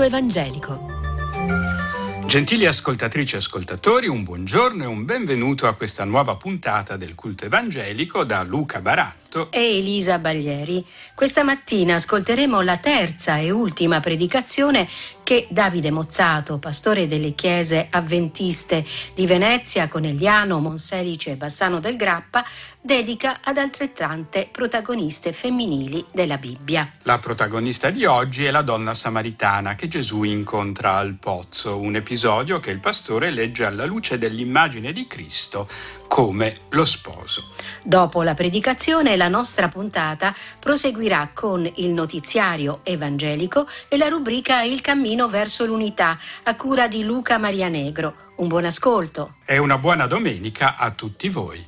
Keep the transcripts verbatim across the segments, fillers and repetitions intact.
evangelico. Gentili ascoltatrici e ascoltatori, un buongiorno e un benvenuto a questa nuova puntata del culto evangelico da Luca Baratto e Elisa Baglieri. Questa mattina ascolteremo la terza e ultima predicazione che Davide Mozzato, pastore delle chiese avventiste di Venezia, Conegliano, Monselice e Bassano del Grappa, dedica ad altrettante protagoniste femminili della Bibbia. La protagonista di oggi è la donna samaritana che Gesù incontra al pozzo, un episodio che il pastore legge alla luce dell'immagine di Cristo come lo sposo. Dopo la predicazione, la nostra puntata proseguirà con il notiziario evangelico e la rubrica Il cammino verso l'unità, a cura di Luca Marianegro. Un buon ascolto. E una buona domenica a tutti voi.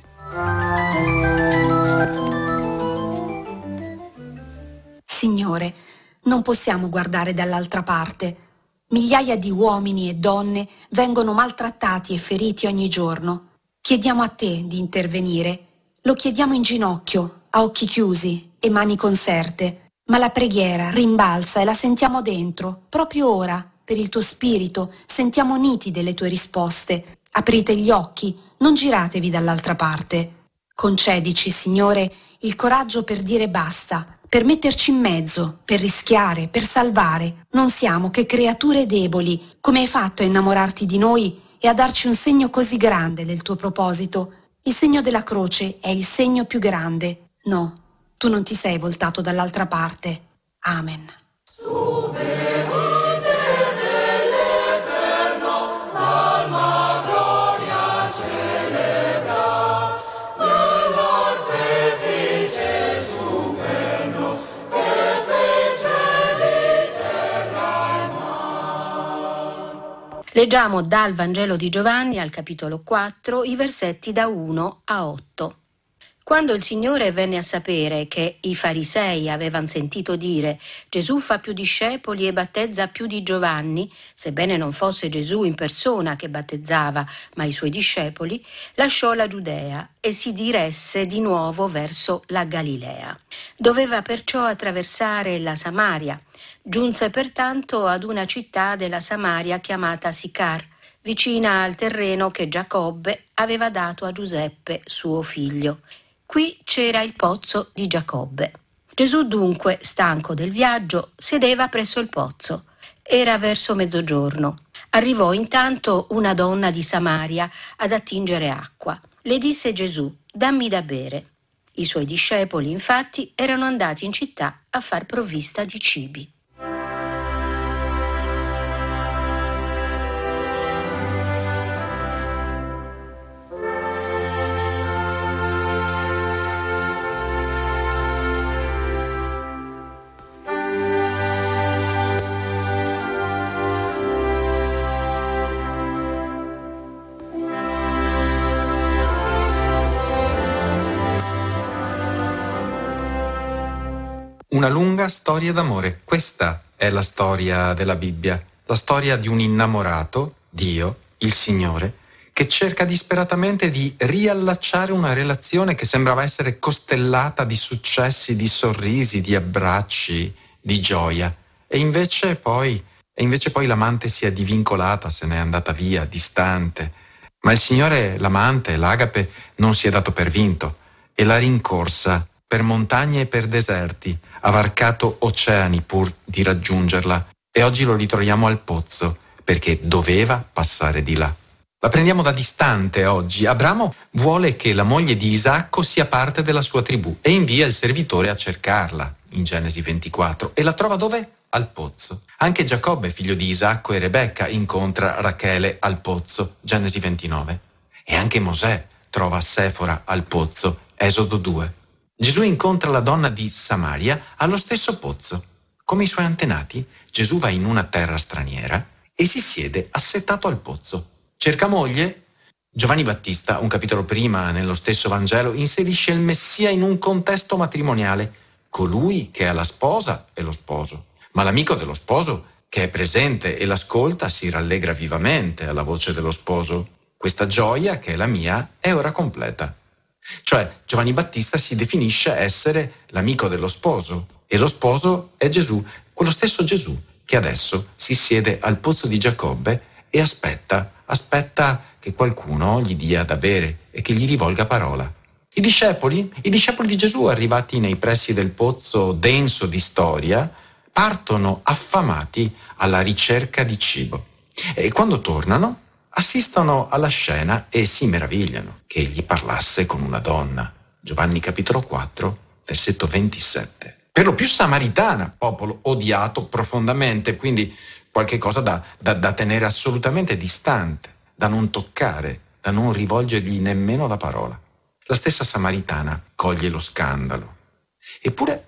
Signore, non possiamo guardare dall'altra parte. Migliaia di uomini e donne vengono maltrattati e feriti ogni giorno. Chiediamo a te di intervenire. Lo chiediamo in ginocchio, a occhi chiusi e mani conserte. Ma la preghiera rimbalza e la sentiamo dentro, proprio ora, per il tuo spirito. Sentiamo nitide le tue risposte. Aprite gli occhi, non giratevi dall'altra parte. Concedici, Signore, il coraggio per dire basta, per metterci in mezzo, per rischiare, per salvare. Non siamo che creature deboli. Come hai fatto a innamorarti di noi e a darci un segno così grande del tuo proposito? Il segno della croce è il segno più grande. No, tu non ti sei voltato dall'altra parte. Amen. Leggiamo dal Vangelo di Giovanni al capitolo quattro i versetti da uno a otto. Quando il Signore venne a sapere che i farisei avevano sentito dire Gesù fa più discepoli e battezza più di Giovanni, sebbene non fosse Gesù in persona che battezzava, ma i suoi discepoli, lasciò la Giudea e si diresse di nuovo verso la Galilea. Doveva perciò attraversare la Samaria. Giunse pertanto ad una città della Samaria chiamata Sicar, vicina al terreno che Giacobbe aveva dato a Giuseppe, suo figlio. Qui c'era il pozzo di Giacobbe. Gesù dunque, stanco del viaggio, sedeva presso il pozzo. Era verso mezzogiorno. Arrivò intanto una donna di Samaria ad attingere acqua. Le disse Gesù: «Dammi da bere». I suoi discepoli, infatti, erano andati in città a far provvista di cibi. Una lunga storia d'amore. Questa è la storia della Bibbia, la storia di un innamorato, Dio, il Signore, che cerca disperatamente di riallacciare una relazione che sembrava essere costellata di successi, di sorrisi, di abbracci, di gioia. E invece poi, e invece poi l'amante si è divincolata, se n'è andata via, distante. Ma il Signore, l'amante, l'agape, non si è dato per vinto e l'ha rincorsa per montagne e per deserti, ha varcato oceani pur di raggiungerla e oggi lo ritroviamo al pozzo perché doveva passare di là. La prendiamo da distante oggi. Abramo vuole che la moglie di Isacco sia parte della sua tribù e invia il servitore a cercarla in Genesi ventiquattro e la trova dove? Al pozzo. Anche Giacobbe, figlio di Isacco e Rebecca, incontra Rachele al pozzo, Genesi ventinove. E anche Mosè trova Sefora al pozzo, Esodo due. Gesù incontra la donna di Samaria allo stesso pozzo. Come i suoi antenati, Gesù va in una terra straniera e si siede assettato al pozzo. Cerca moglie? Giovanni Battista, un capitolo prima nello stesso Vangelo, inserisce il Messia in un contesto matrimoniale. Colui che ha la sposa è lo sposo, ma l'amico dello sposo che è presente e l'ascolta si rallegra vivamente alla voce dello sposo. Questa gioia, che è la mia, è ora completa. Cioè, Giovanni Battista si definisce essere l'amico dello sposo e lo sposo è Gesù, quello stesso Gesù che adesso si siede al pozzo di Giacobbe e aspetta, aspetta che qualcuno gli dia da bere e che gli rivolga parola. I discepoli, i discepoli di Gesù, arrivati nei pressi del pozzo denso di storia, partono affamati alla ricerca di cibo. E quando tornano, assistono alla scena e si meravigliano che egli parlasse con una donna. Giovanni capitolo quattro, versetto ventisette. Per lo più samaritana, popolo odiato profondamente, quindi qualche cosa da, da, da tenere assolutamente distante, da non toccare, da non rivolgergli nemmeno la parola. La stessa samaritana coglie lo scandalo. Eppure,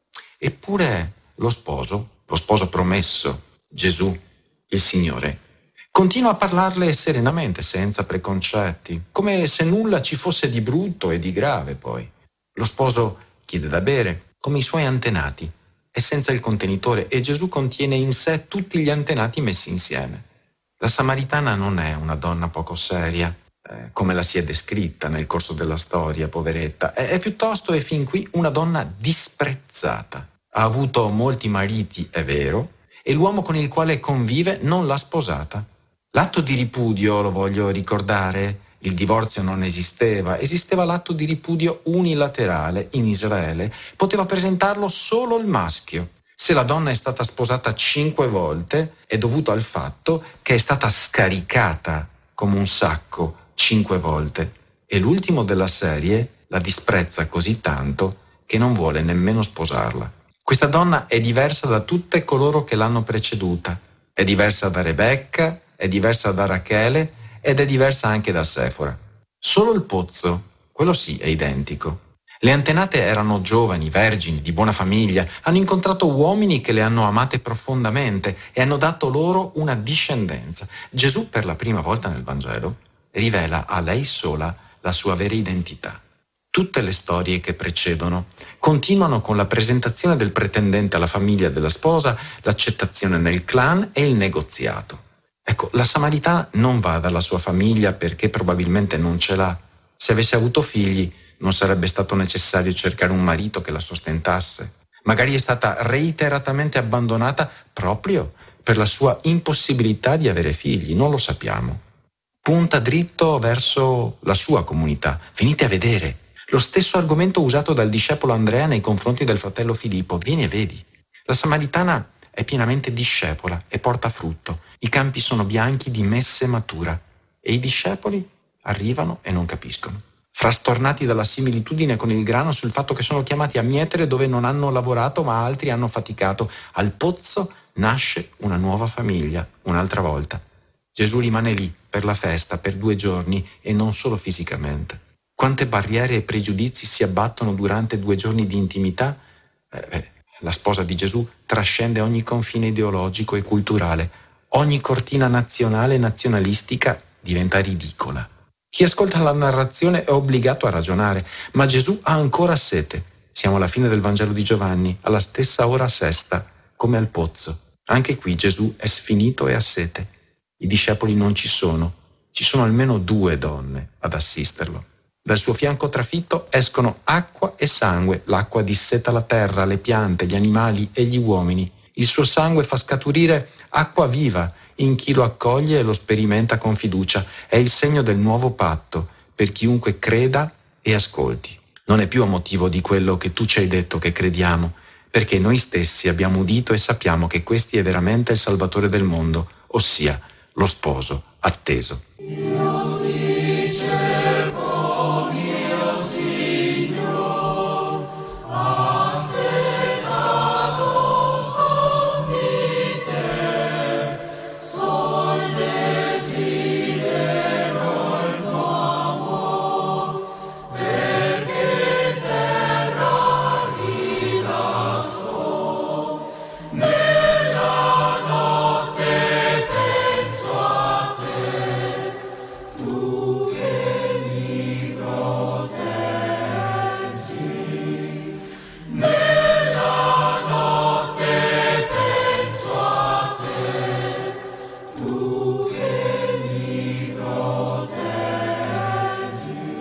eppure lo sposo, lo sposo promesso, Gesù, il Signore, continua a parlarle serenamente, senza preconcetti, come se nulla ci fosse di brutto e di grave poi. Lo sposo chiede da bere, come i suoi antenati, è senza il contenitore e Gesù contiene in sé tutti gli antenati messi insieme. La samaritana non è una donna poco seria, eh, come la si è descritta nel corso della storia, poveretta, è, è piuttosto e fin qui una donna disprezzata. Ha avuto molti mariti, è vero, e l'uomo con il quale convive non l'ha sposata. L'atto di ripudio, lo voglio ricordare, il divorzio non esisteva, esisteva l'atto di ripudio unilaterale in Israele, poteva presentarlo solo il maschio. Se la donna è stata sposata cinque volte è dovuto al fatto che è stata scaricata come un sacco cinque volte e l'ultimo della serie la disprezza così tanto che non vuole nemmeno sposarla. Questa donna è diversa da tutte coloro che l'hanno preceduta, è diversa da Rebecca, è diversa da Rachele ed è diversa anche da Sefora. Solo il pozzo, quello sì, è identico. Le antenate erano giovani, vergini, di buona famiglia, hanno incontrato uomini che le hanno amate profondamente e hanno dato loro una discendenza. Gesù, per la prima volta nel Vangelo, rivela a lei sola la sua vera identità. Tutte le storie che precedono continuano con la presentazione del pretendente alla famiglia della sposa, l'accettazione nel clan e il negoziato. Ecco, la Samaritana non va dalla sua famiglia perché probabilmente non ce l'ha. Se avesse avuto figli, non sarebbe stato necessario cercare un marito che la sostentasse. Magari è stata reiteratamente abbandonata proprio per la sua impossibilità di avere figli, non lo sappiamo. Punta dritto verso la sua comunità. Venite a vedere. Lo stesso argomento usato dal discepolo Andrea nei confronti del fratello Filippo. Vieni e vedi. La Samaritana è pienamente discepola e porta frutto. I campi sono bianchi di messe matura e i discepoli arrivano e non capiscono. Frastornati dalla similitudine con il grano sul fatto che sono chiamati a mietere dove non hanno lavorato ma altri hanno faticato. Al pozzo nasce una nuova famiglia, un'altra volta. Gesù rimane lì per la festa, per due giorni e non solo fisicamente. Quante barriere e pregiudizi si abbattono durante due giorni di intimità? Eh, eh, la sposa di Gesù trascende ogni confine ideologico e culturale. Ogni cortina nazionale e nazionalistica diventa ridicola. Chi ascolta la narrazione è obbligato a ragionare, ma Gesù ha ancora sete. Siamo alla fine del Vangelo di Giovanni, alla stessa ora sesta, come al pozzo. Anche qui Gesù è sfinito e ha sete. I discepoli non ci sono, ci sono almeno due donne ad assisterlo. Dal suo fianco trafitto escono acqua e sangue, l'acqua disseta la terra, le piante, gli animali e gli uomini. Il suo sangue fa scaturire acqua viva in chi lo accoglie e lo sperimenta con fiducia. È il segno del nuovo patto per chiunque creda e ascolti. Non è più a motivo di quello che tu ci hai detto che crediamo, perché noi stessi abbiamo udito e sappiamo che questi è veramente il Salvatore del mondo, ossia lo sposo atteso.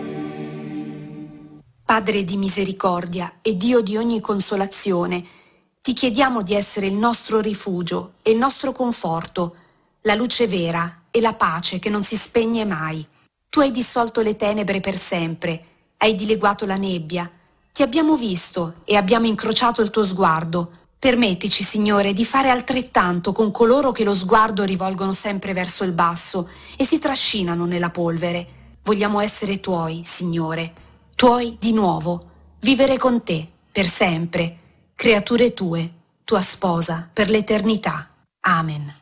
Padre di misericordia e Dio di ogni consolazione, Ti chiediamo di essere il nostro rifugio e il nostro conforto, la luce vera e la pace che non si spegne mai. Tu hai dissolto le tenebre per sempre, hai dileguato la nebbia. Ti abbiamo visto e abbiamo incrociato il tuo sguardo. Permettici, Signore, di fare altrettanto con coloro che lo sguardo rivolgono sempre verso il basso e si trascinano nella polvere. Vogliamo essere tuoi, Signore, tuoi di nuovo, vivere con te per sempre, creature tue, tua sposa per l'eternità. Amen.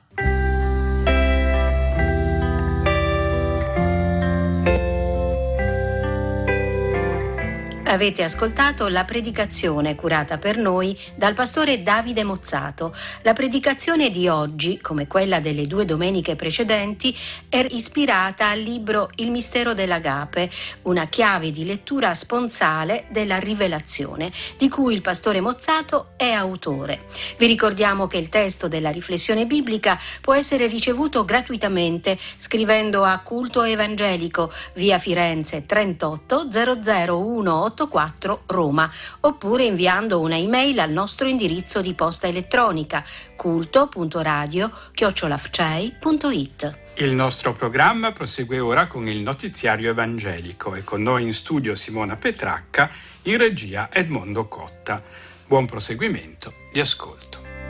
Avete ascoltato la predicazione curata per noi dal pastore Davide Mozzato. La predicazione di oggi, come quella delle due domeniche precedenti, è ispirata al libro Il mistero dell'Agape, una chiave di lettura sponsale della Rivelazione, di cui il pastore Mozzato è autore. Vi ricordiamo che il testo della riflessione biblica può essere ricevuto gratuitamente scrivendo a Culto Evangelico, via Firenze trentotto zero zero uno quattro Roma, oppure inviando una email al nostro indirizzo di posta elettronica culto punto radio chiocciola f c e i punto i t. Il nostro programma prosegue ora con il notiziario evangelico e con noi in studio Simona Petracca, in regia Edmondo Cotta. Buon proseguimento di ascolto.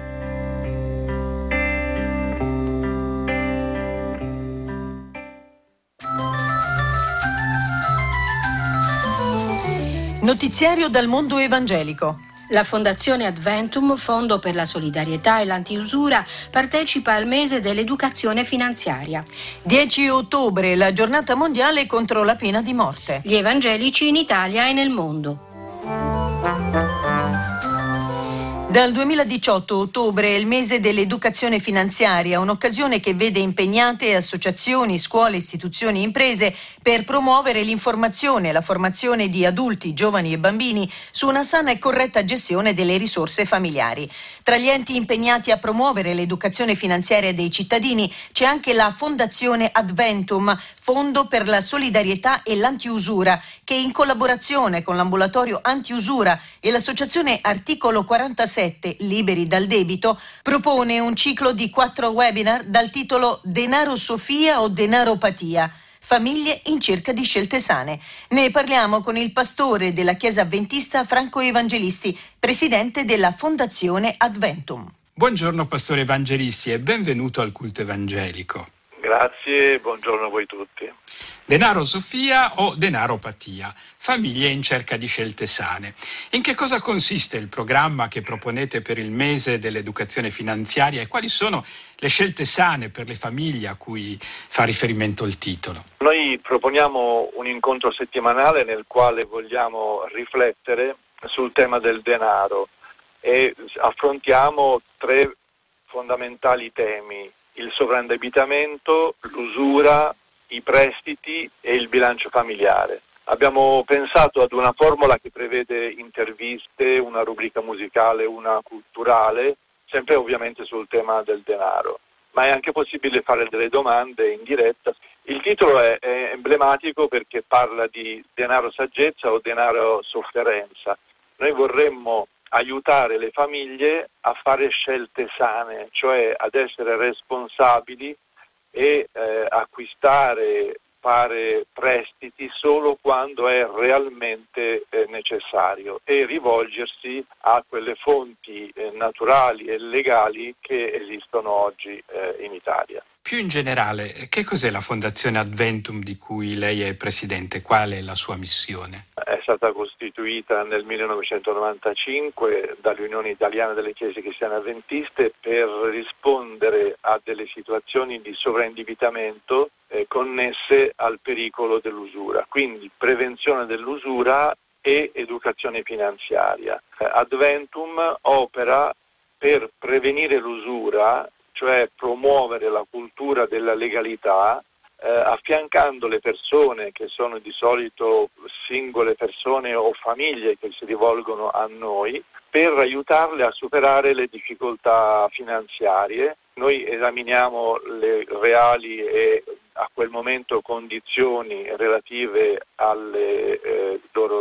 Notiziario dal mondo evangelico. La Fondazione Adventum, Fondo per la Solidarietà e l'Antiusura, partecipa al mese dell'educazione finanziaria. dieci ottobre, la giornata mondiale contro la pena di morte. Gli evangelici in Italia e nel mondo. Dal duemiladiciotto ottobre è il mese dell'educazione finanziaria, un'occasione che vede impegnate associazioni, scuole, istituzioni e imprese per promuovere l'informazione e la formazione di adulti, giovani e bambini su una sana e corretta gestione delle risorse familiari. Tra gli enti impegnati a promuovere l'educazione finanziaria dei cittadini c'è anche la Fondazione Adventum, Fondo per la Solidarietà e l'Antiusura, che in collaborazione con l'ambulatorio Antiusura e l'associazione Articolo quarantasette Liberi dal debito propone un ciclo di quattro webinar dal titolo Denaro Sofia o Denaropatia? Famiglie in cerca di scelte sane. Ne parliamo con il pastore della Chiesa Avventista Franco Evangelisti, presidente della Fondazione Adventum. Buongiorno pastore Evangelisti e benvenuto al culto evangelico. Grazie, buongiorno a voi tutti. Denaro Sofia o Denaropatia? Famiglie in cerca di scelte sane. In che cosa consiste il programma che proponete per il mese dell'educazione finanziaria e quali sono le scelte sane per le famiglie a cui fa riferimento il titolo? Noi proponiamo un incontro settimanale nel quale vogliamo riflettere sul tema del denaro e affrontiamo tre fondamentali temi: il sovraindebitamento, l'usura, i prestiti e il bilancio familiare. Abbiamo pensato ad una formula che prevede interviste, una rubrica musicale, una culturale, sempre ovviamente sul tema del denaro, ma è anche possibile fare delle domande in diretta. Il titolo è, è emblematico perché parla di denaro saggezza o denaro sofferenza. Noi vorremmo aiutare le famiglie a fare scelte sane, cioè ad essere responsabili e eh, acquistare, fare prestiti solo quando è realmente eh, necessario e rivolgersi a quelle fonti eh, naturali e legali che esistono oggi eh, in Italia. Più in generale, che cos'è la Fondazione Adventum di cui lei è presidente? Qual è la sua missione? È stata costituita nel millenovecentonovantacinque dall'Unione Italiana delle Chiese Cristiane Adventiste per rispondere a delle situazioni di sovraindebitamento eh, connesse al pericolo dell'usura, quindi prevenzione dell'usura e educazione finanziaria. Eh, Adventum opera per prevenire l'usura, cioè promuovere la cultura della legalità, eh, affiancando le persone che sono di solito singole persone o famiglie che si rivolgono a noi per aiutarle a superare le difficoltà finanziarie. Noi esaminiamo le reali e a quel momento condizioni relative alle eh, loro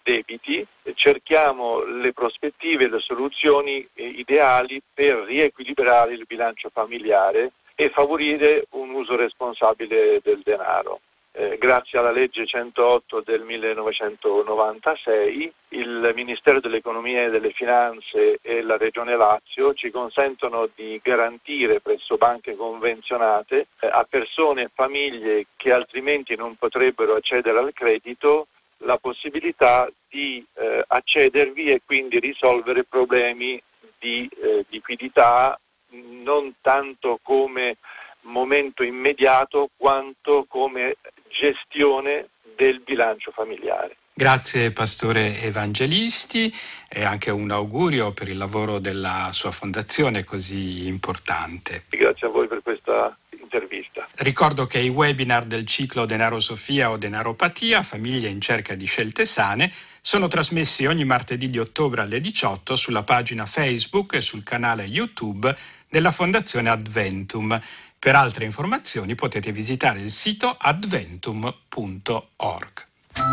debiti, cerchiamo le prospettive e le soluzioni ideali per riequilibrare il bilancio familiare e favorire un uso responsabile del denaro. Eh, grazie alla legge centootto del millenovecentonovantasei, il Ministero dell'Economia e delle Finanze e la Regione Lazio ci consentono di garantire presso banche convenzionate eh, a persone e famiglie che altrimenti non potrebbero accedere al credito la possibilità di eh, accedervi e quindi risolvere problemi di eh, liquidità non tanto come momento immediato quanto come gestione del bilancio familiare. Grazie Pastore Evangelisti e anche un augurio per il lavoro della sua fondazione così importante. Grazie a voi per questa intervista. Ricordo che i webinar del ciclo Denaro Sofia o Denaropatia, famiglie in cerca di scelte sane, sono trasmessi ogni martedì di ottobre alle diciotto sulla pagina Facebook e sul canale YouTube della Fondazione Adventum. Per altre informazioni potete visitare il sito adventum punto org.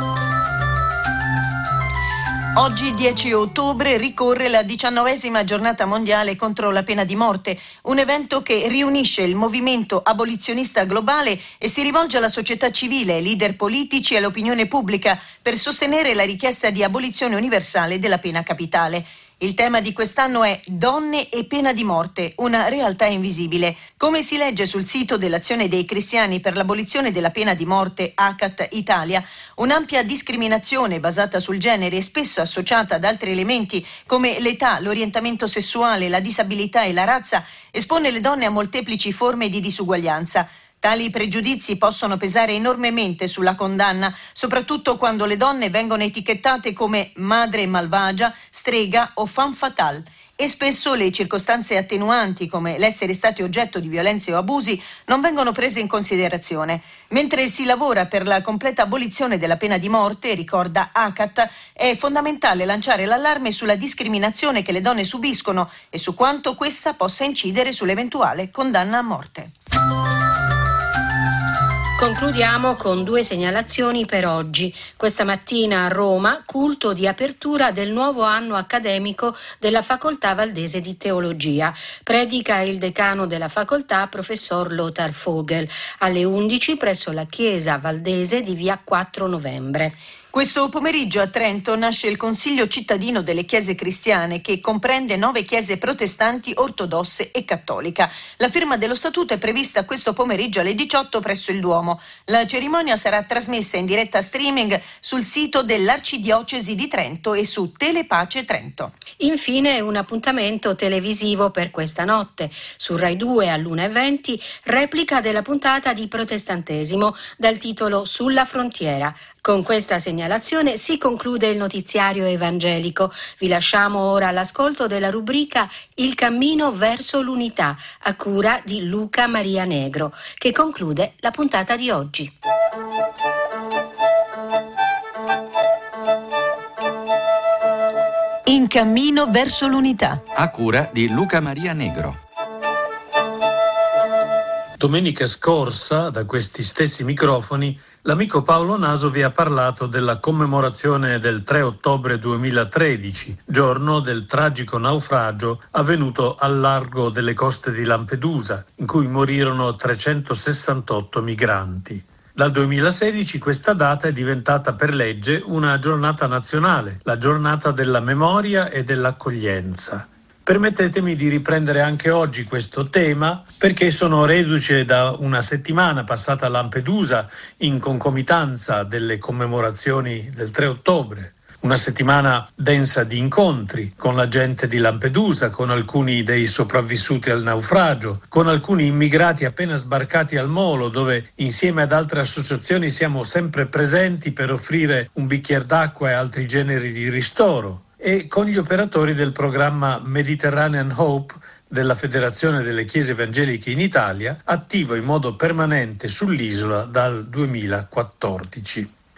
Oggi dieci ottobre ricorre la diciannovesima giornata mondiale contro la pena di morte, un evento che riunisce il movimento abolizionista globale e si rivolge alla società civile, ai leader politici e all'opinione pubblica per sostenere la richiesta di abolizione universale della pena capitale. Il tema di quest'anno è Donne e pena di morte, una realtà invisibile. Come si legge sul sito dell'Azione dei Cristiani per l'abolizione della pena di morte A C A T Italia, un'ampia discriminazione basata sul genere e spesso associata ad altri elementi come l'età, l'orientamento sessuale, la disabilità e la razza espone le donne a molteplici forme di disuguaglianza. Tali pregiudizi possono pesare enormemente sulla condanna, soprattutto quando le donne vengono etichettate come madre malvagia, strega o femme fatale. E spesso le circostanze attenuanti, come l'essere stati oggetto di violenze o abusi, non vengono prese in considerazione. Mentre si lavora per la completa abolizione della pena di morte, ricorda A C A T, è fondamentale lanciare l'allarme sulla discriminazione che le donne subiscono e su quanto questa possa incidere sull'eventuale condanna a morte. Concludiamo con due segnalazioni per oggi. Questa mattina a Roma, culto di apertura del nuovo anno accademico della Facoltà Valdese di Teologia. Predica il decano della facoltà, professor Lothar Vogel, alle undici presso la chiesa valdese di via quattro novembre. Questo pomeriggio a Trento nasce il Consiglio cittadino delle chiese cristiane, che comprende nove chiese protestanti, ortodosse e cattolica. La firma dello statuto è prevista questo pomeriggio alle diciotto presso il Duomo. La cerimonia sarà trasmessa in diretta streaming sul sito dell'Arcidiocesi di Trento e su Telepace Trento. Infine un appuntamento televisivo per questa notte. Su Rai due all'una e venti, replica della puntata di Protestantesimo dal titolo Sulla frontiera. Con questa segnalazione si conclude il notiziario evangelico. Vi lasciamo ora all'ascolto della rubrica Il cammino verso l'unità, a cura di Luca Maria Negro, che conclude la puntata di oggi. In cammino verso l'unità, a cura di Luca Maria Negro. Domenica scorsa, da questi stessi microfoni, l'amico Paolo Naso vi ha parlato della commemorazione del tre ottobre duemilatredici, giorno del tragico naufragio avvenuto al largo delle coste di Lampedusa, in cui morirono trecentosessantotto migranti. Dal duemilasedici questa data è diventata per legge una giornata nazionale, la giornata della memoria e dell'accoglienza. Permettetemi di riprendere anche oggi questo tema perché sono reduce da una settimana passata a Lampedusa in concomitanza delle commemorazioni del tre ottobre. Una settimana densa di incontri con la gente di Lampedusa, con alcuni dei sopravvissuti al naufragio, con alcuni immigrati appena sbarcati al molo, dove insieme ad altre associazioni siamo sempre presenti per offrire un bicchiere d'acqua e altri generi di ristoro, e con gli operatori del programma Mediterranean Hope della Federazione delle Chiese Evangeliche in Italia, attivo in modo permanente sull'isola dal duemilaquattordici.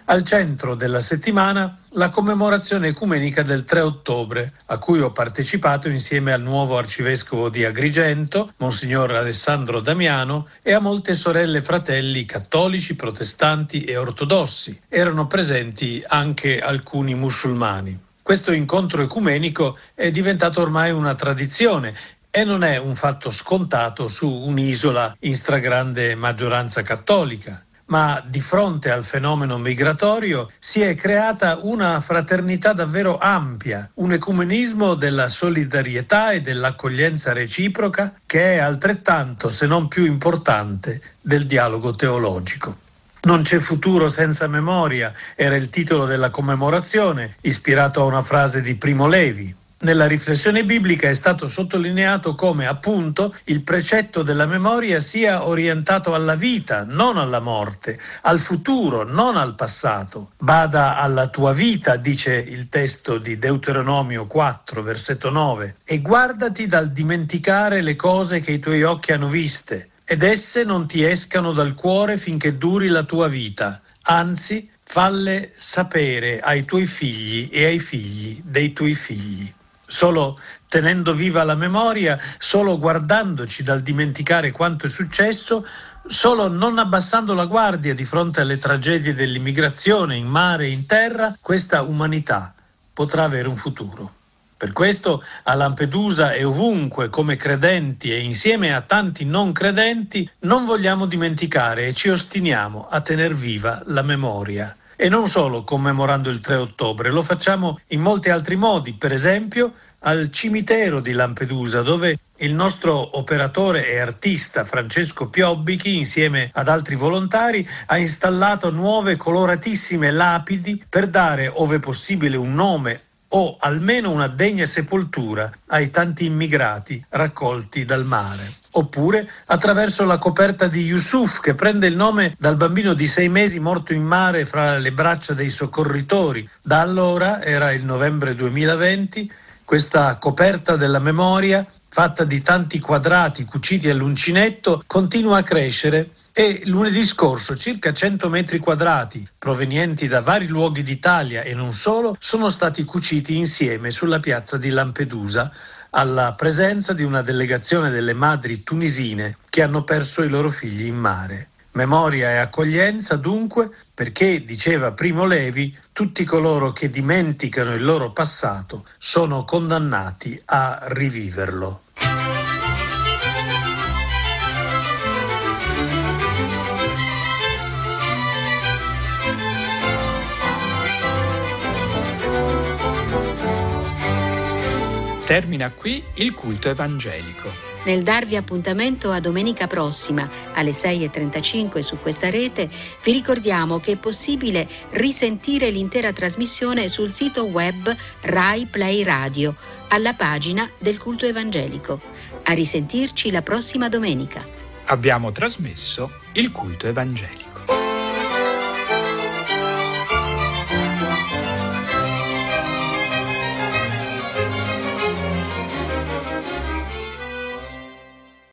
Al centro della settimana la commemorazione ecumenica del tre ottobre, a cui ho partecipato insieme al nuovo arcivescovo di Agrigento, Monsignor Alessandro Damiano, e a molte sorelle e fratelli cattolici, protestanti e ortodossi. Erano presenti anche alcuni musulmani. Questo incontro ecumenico è diventato ormai una tradizione e non è un fatto scontato su un'isola in stragrande maggioranza cattolica. Ma di fronte al fenomeno migratorio si è creata una fraternità davvero ampia, un ecumenismo della solidarietà e dell'accoglienza reciproca che è altrettanto, se non più importante, del dialogo teologico. Non c'è futuro senza memoria, era il titolo della commemorazione, ispirato a una frase di Primo Levi. Nella riflessione biblica è stato sottolineato come, appunto, il precetto della memoria sia orientato alla vita, non alla morte, al futuro, non al passato. Bada alla tua vita, dice il testo di Deuteronomio quattro, versetto nove, e guardati dal dimenticare le cose che i tuoi occhi hanno viste, ed esse non ti escano dal cuore finché duri la tua vita, anzi, falle sapere ai tuoi figli e ai figli dei tuoi figli. Solo tenendo viva la memoria, solo guardandoci dal dimenticare quanto è successo, solo non abbassando la guardia di fronte alle tragedie dell'immigrazione in mare e in terra, questa umanità potrà avere un futuro. Per questo a Lampedusa e ovunque come credenti e insieme a tanti non credenti non vogliamo dimenticare e ci ostiniamo a tener viva la memoria. E non solo commemorando il tre ottobre, lo facciamo in molti altri modi, per esempio al cimitero di Lampedusa, dove il nostro operatore e artista Francesco Piobbichi, insieme ad altri volontari, ha installato nuove coloratissime lapidi per dare, ove possibile, un nome o almeno una degna sepoltura ai tanti immigrati raccolti dal mare. Oppure attraverso la coperta di Yusuf, che prende il nome dal bambino di sei mesi morto in mare fra le braccia dei soccorritori. Da allora, era il novembre duemilaventi, questa coperta della memoria, fatta di tanti quadrati cuciti all'uncinetto, continua a crescere e lunedì scorso circa cento metri quadrati, provenienti da vari luoghi d'Italia e non solo, sono stati cuciti insieme sulla piazza di Lampedusa, alla presenza di una delegazione delle madri tunisine che hanno perso i loro figli in mare. Memoria e accoglienza dunque, perché, diceva Primo Levi, tutti coloro che dimenticano il loro passato sono condannati a riviverlo. Termina qui il culto evangelico. Nel darvi appuntamento a domenica prossima alle sei e trentacinque su questa rete, vi ricordiamo che è possibile risentire l'intera trasmissione sul sito web Rai Play Radio, alla pagina del culto evangelico. A risentirci la prossima domenica. Abbiamo trasmesso il culto evangelico.